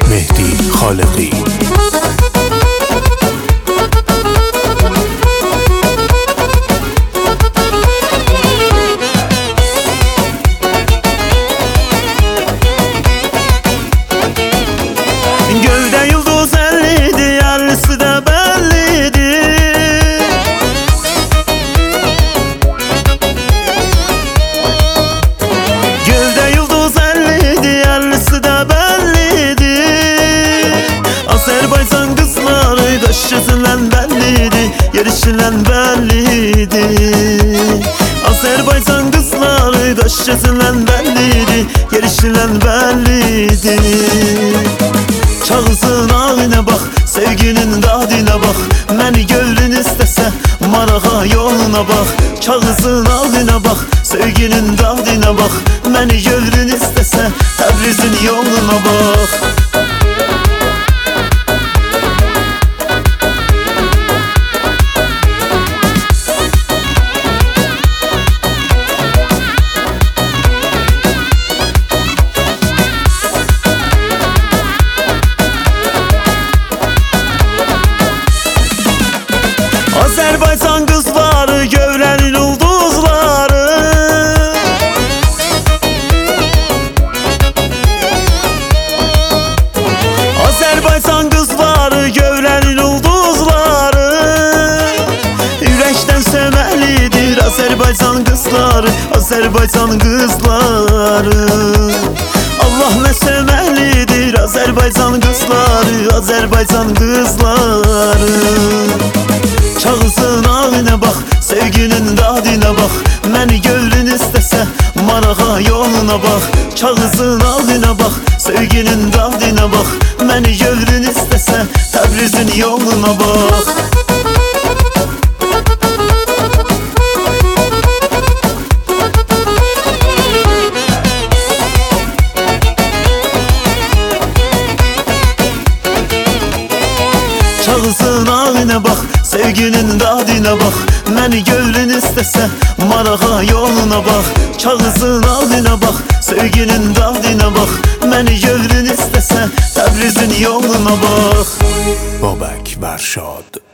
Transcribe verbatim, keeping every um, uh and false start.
Mehdi Xaliqi. Gövde yıldız elliydi, yarısı da belliydi. Gövde yıldız elliydi, yarısı da belliydi. Azerbaycan kızları taşçısından belliydi, yarışılan belliydi. Azerbaycan kızları taşçısından belliydi, yarışılan belliydi. Çağızın ağına bak, sevginin dadına bak. Məni gövlün istəsə, marağa yoluna bak. Çağızın ağına bak, sevginin dadına bak. Məni gövlün istəsə, Təbrizin yoluna bak. Azerbaycan kızları, gövlənin ulduzları. Azerbaycan kızları, gövlənin ulduzları. Ürəkdən sevməlidir Azerbaycan kızları, Azerbaycan kızları. Allah nə sevməlidir Azerbaycan kızları, Azerbaycan kızları. Çağızın ağına bak, sevginin dadına bak. Məni gövlün istəsə, marağa yoluna bak. Çağızın ağına bak, sevginin dadına bak. Məni gövlün istəsə, Təbrizin yoluna bak. Çağızın ağına bak, sevginin dadına bak. Məni gövlün istəsə, marağa yoluna bak. Çağızın ağına bak, sevginin dadına bak. Məni gövlün istəsə, Təbrizin yoluna bak. Babək Vərşad.